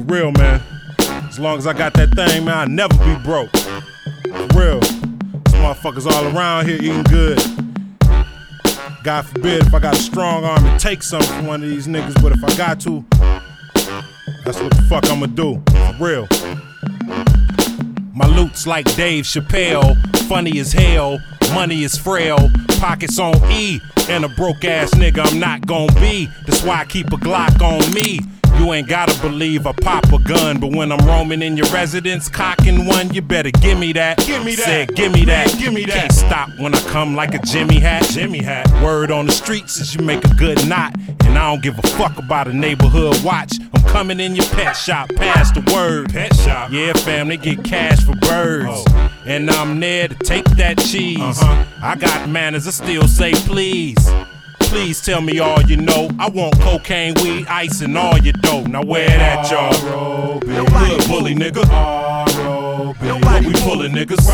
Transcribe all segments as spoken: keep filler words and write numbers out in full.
real, man. As long as I got that thing, man, I'll never be broke. For real. These motherfuckers all around here eating good. God forbid if I got a strong arm to take something from one of these niggas, but if I got to, that's what the fuck I'ma do. For real. My loot's like Dave Chappelle, funny as hell, money is frail, pockets on E, and a broke ass nigga I'm not gon' be. That's why I keep a Glock on me. You ain't gotta believe I pop a gun, but when I'm roaming in your residence, cocking one, you better give me that. Give me that. Said, give me that. Give me that. Can't stop when I come like a Jimmy hat. Jimmy hat. Word on the streets is you make a good knot, and I don't give a fuck about a neighborhood watch. I'm coming in your pet shop, pass the word. Pet shop. Yeah, fam, they get cash for birds, oh. And I'm there to take that cheese. Uh-huh. I got manners, I still say please. Please tell me all you know. I want cocaine, weed, ice, and all your dough. Now where that, y'all? Good bully, nigga. What we pullin', niggas?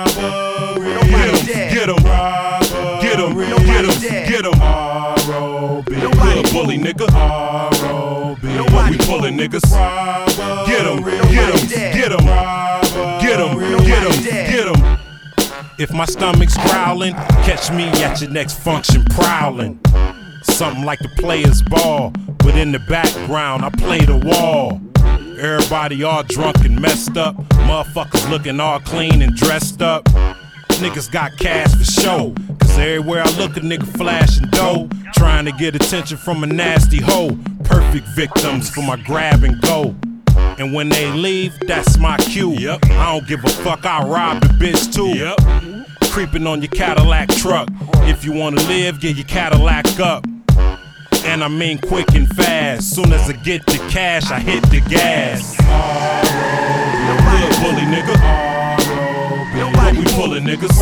Get 'em, get 'em, get 'em, get 'em, get 'em. Good bully, nigga. What we pullin', niggas? Get 'em, get 'em, get 'em, get 'em, get 'em, get 'em. If my stomach's growling, catch me at your next function prowling. Something like the players ball, but in the background I play the wall. Everybody all drunk and messed up, motherfuckers looking all clean and dressed up. Niggas got cash for show, cause everywhere I look a nigga flashing dough, trying to get attention from a nasty hoe. Perfect victims for my grab and go. And when they leave, that's my cue. Yep. I don't give a fuck, I'll rob the bitch too. Yep. Creeping on your Cadillac truck. If you wanna live, get your Cadillac up. And I mean quick and fast. Soon as I get the cash, I hit the gas. Good bully, nigga. What we pullin', niggas?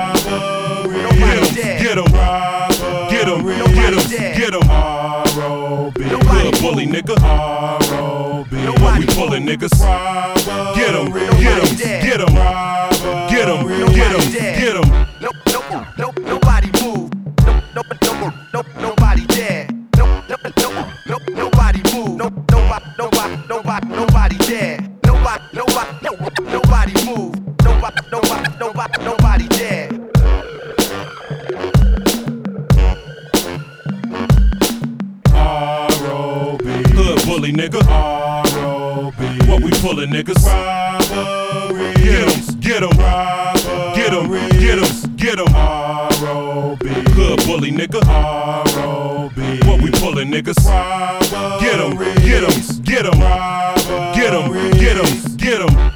Get 'em, get 'em, get 'em, get 'em, get 'em. Good bully, nigga. What we pullin', niggas? Get 'em, get 'em, get 'em, get 'em, get 'em, get 'em. No, no, no, nobody move. No, no, no, no, nobody there. No, no, no, no, nobody move. No, nobody, nobody, nobody, nobody there. Nobody, nobody, no, nobody move. Nobody, nobody, nobody, nobody there. R O B Hood bully, nigga. R O B What we pullin', niggas? Robbery. Get 'em, get 'em, get 'em, get 'em, get 'em. R O B Hood bully, nigga. R O B What we pullin', niggas? Robbery. Get 'em, get 'em, get 'em, get 'em, get 'em, get 'em.